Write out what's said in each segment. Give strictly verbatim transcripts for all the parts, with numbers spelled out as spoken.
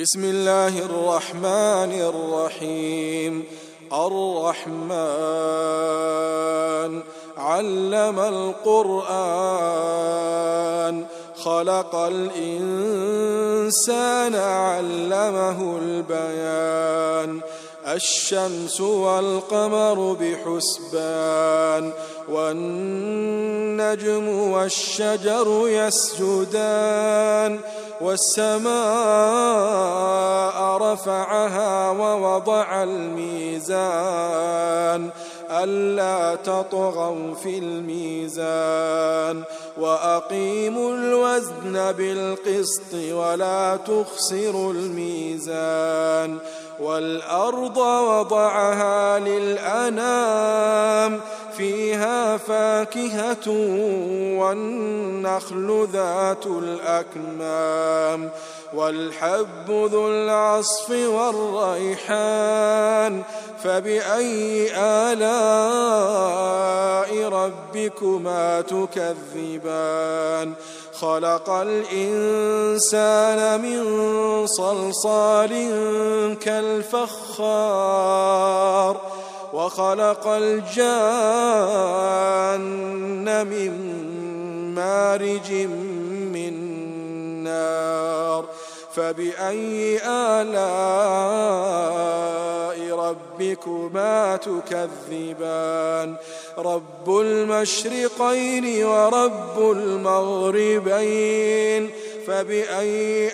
بسم الله الرحمن الرحيم. الرحمن علم القرآن خلق الإنسان علمه البيان. الشمس والقمر بحسبان والنجم والشجر يسجدان. والسماء رفعها ووضع الميزان ألا تطغوا في الميزان وأقيموا الوزن بالقسط ولا تخسروا الميزان. والأرض وضعها للأنام فيها فاكهة والنخل ذات الأكمام والحب ذو العصف والريحان. فبأي آلاء ربكما تكذبان؟ خلق الإنسان من صلصال كالفخار وخلق الجان من مارج من نار. فبأي آلاء ربكما تكذبان؟ رب المشرقين ورب المغربين. فبأي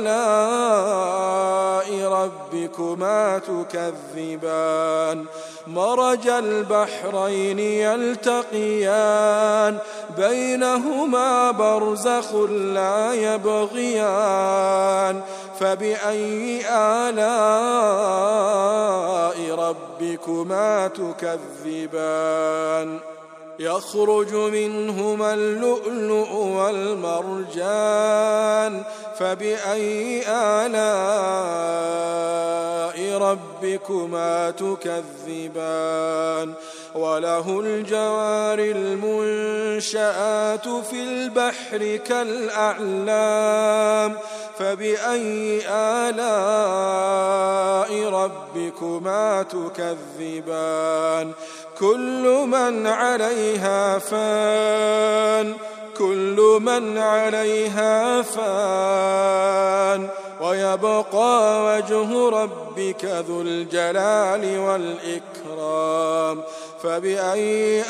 آلاء ربكما تكذبان؟ مرج البحرين يلتقيان بينهما برزخ لا يبغيان. فبأي آلاء ربكما تكذبان؟ يخرج منهما اللؤلؤ والمرجان. فبأي آلاء ربكما تكذبان؟ وله الجوار المنشآت في البحر كالأعلام. فبأي آلاء ربكما تكذبان؟ كل من عليها فان كل من عليها فان ويبقى وجه ربك ذو الجلال والإكرام. فبأي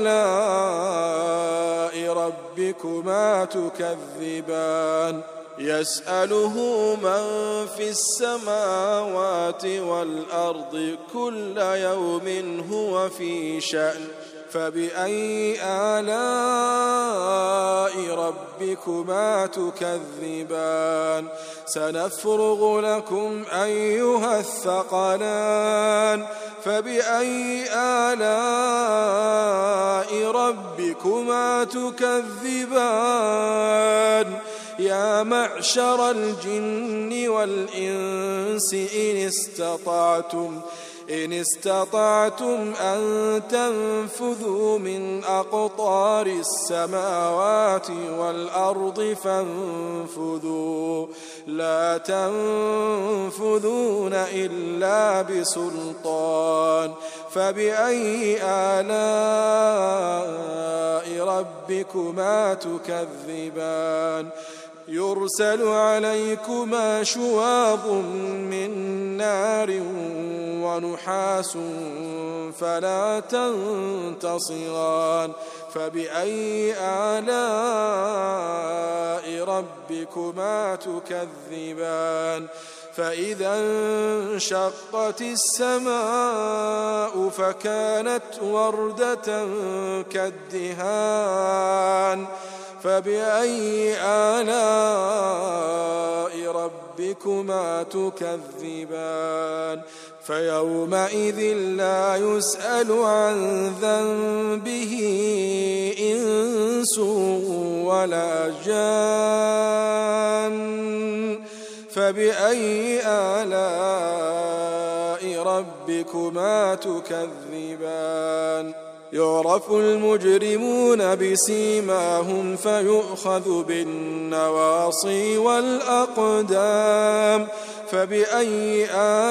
آلاء ربكما تكذبان؟ يسأله من في السماوات والأرض كل يوم هو في شأن. فبأي آلاء ربكما تكذبان؟ سنفرغ لكم أيها الثقلان. فبأي آلاء ربكما تكذبان؟ يا معشر الجن والإنس إن استطعتم إن استطعتم أن تنفذوا من أقطار السماوات والأرض فانفذوا لا تنفذون إلا بسلطان. فبأي آلاء ربكما تكذبان؟ يرسل عليكما شواظ من نار ونحاس فلا تنتصران. فبأي آلاء ربكما تكذبان؟ فإذا انشقت السماء فكانت وردة كالدهان. فبأي آلاء ربكما تكذبان؟ فيومئذ لا يسأل عن ذنبه إنس ولا جان. فبأي آلاء ربكما تكذبان؟ يعرف المجرمون بسيماهم فيؤخذ بالنواصي والأقدام فبأي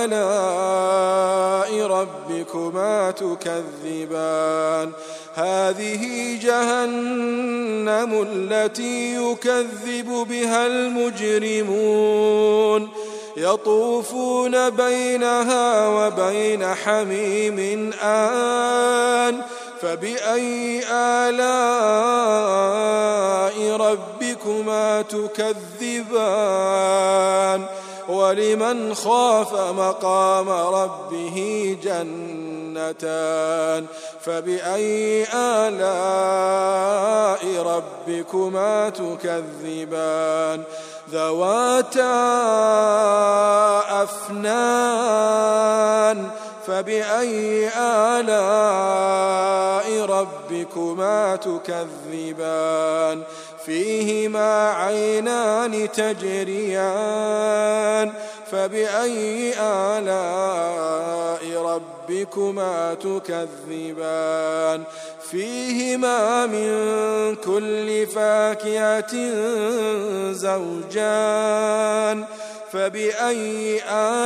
آلاء ربكما تكذبان هذه جهنم التي يكذب بها المجرمون يطوفون بينها وبين حميم آن فبأي آلاء ربكما تكذبان ولمن خاف مقام ربه جنتان فبأي آلاء ربكما تكذبان ذواتا أفنان فبأي آلاء ربكما تكذبان فيهما عينان تجريان فبأي آلاء ربكما تكذبان فيهما من كل فاكهة زوجان فبأي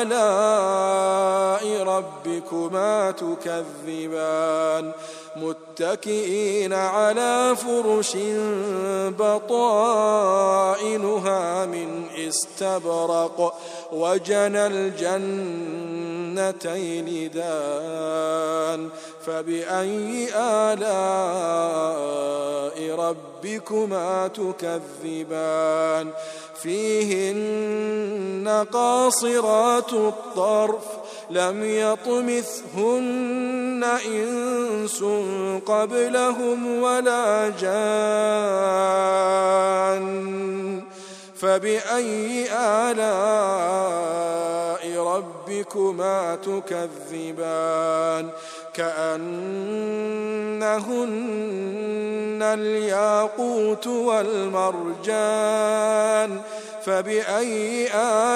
آلاء ربكما تكذبان متكئين على فرش بطائنها من استبرق وجنى الجنتين دان فبأي آلاء ربكما تكذبان فيهن قاصرات الطرف لم يطمثهن إنس قبلهم ولا جان فبأي آلاء ربكما تكذبان كأنهن الياقوت والمرجان فبأي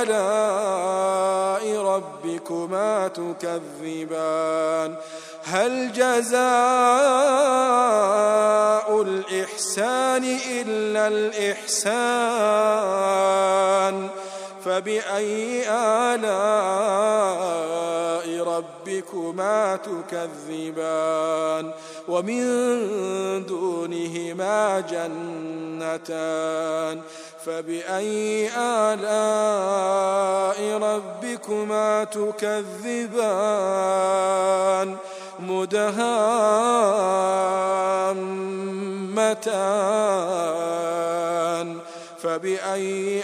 آلاء ربكما تكذبان هل جزاء الإحسان إلا الإحسان فبأي آلاء ربكما تكذبان ومن دونهما جنتان فبأي آلاء ربكما تكذبان مدهامتان فبأي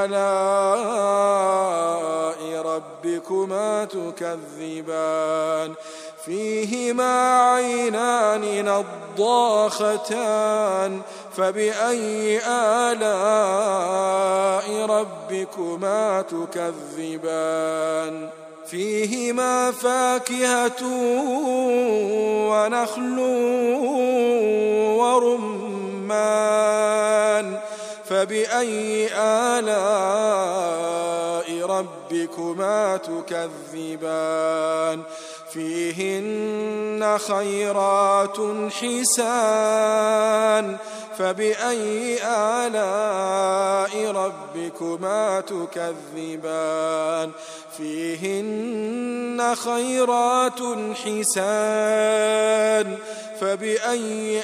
آلاء ربكما تكذبان فيهما عينان نضاختان فبأي آلاء ربكما تكذبان فيهما فاكهة ونخل ورمان فبأي آلاء ربكما تكذبان فيهن خيرات حسان فبأي آلاء ربكما تكذبان فيهن خيرات حسان فبأي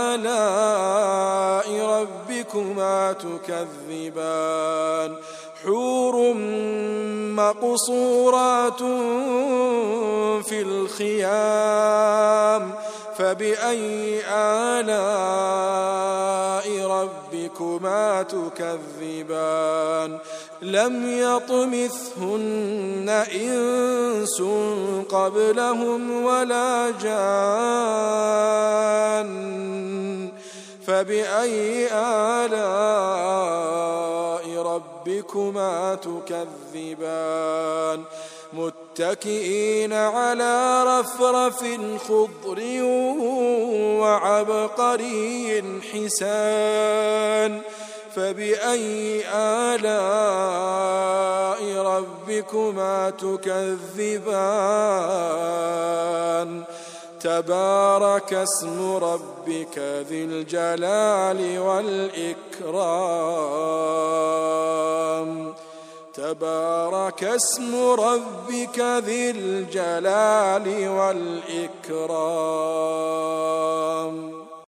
آلاء ربكما تكذبان حور مقصورات في الخيام فبأي آلاء ربكما تكذبان لم يطمثهن إنس قبلهم ولا جان فبأي آلاء ربكما تكذبان متكئين على رفرف خضر وعبقري حسان فبأي آلاء ربكما تكذبان تبارك اسم ربك ذي الجلال والإكرام تبارك اسم ربك ذي الجلال والإكرام.